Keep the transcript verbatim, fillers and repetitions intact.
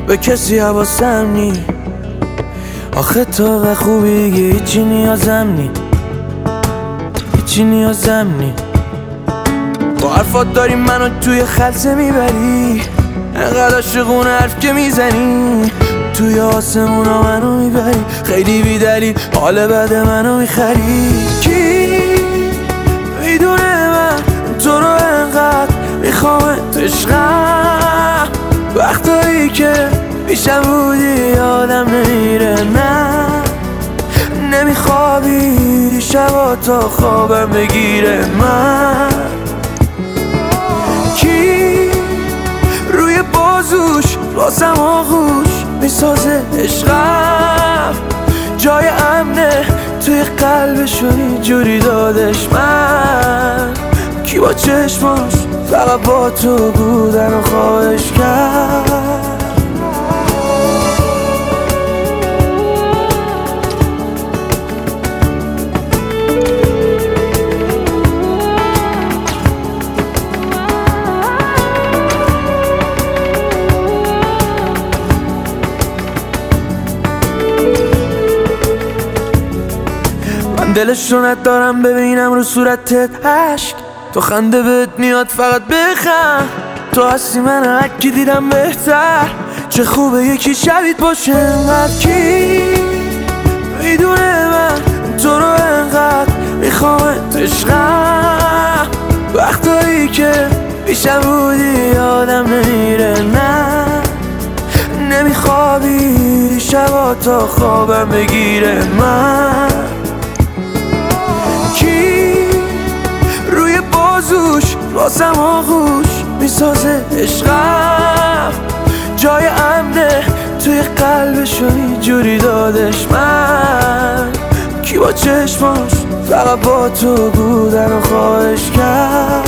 به کسی حواسم نی. آخه تو و خوبی هیچی نیازم نی، هیچی نیازم نی. با حرفات داری منو توی خلسه میبری، انقدر عاشقون حرف که میزنی، توی آسمونا منو میبری، خیلی بی دلیل حال بد منو میخری. کی میدونه من تو رو انقدر میخوامت عشقم، وقتایی که پیشم بودی آدم نمیره، نه نمیخوابی شبا تا خوابم بگیره. من کی روی بازوش واسم آغوش میسازه عشقم، جای امنه توی قلبشو اینجوری دادش. من کی با چشماش فقط با تو بودن و خواهش کرد. دلش رو ندارم ببینم رو صورتت عشق، تو خنده بهت میاد فقط بخند، تو هستی من هرکی دیدم بهتر، چه خوبه یکی شبیت باشه انقدر. کی میدونه من تو رو انقدر میخوامت عشقم، وقتایی که پیشم بودی آدم نمیره، نه نمیخوابی شبا تا خوابم بگیره. من کی روی بازوش واسم آغوش میسازه عشقم، جای امنه توی قلبشو اینجوری دادش. من کی با چشماش فقط با تو بودن و خواهش کرد.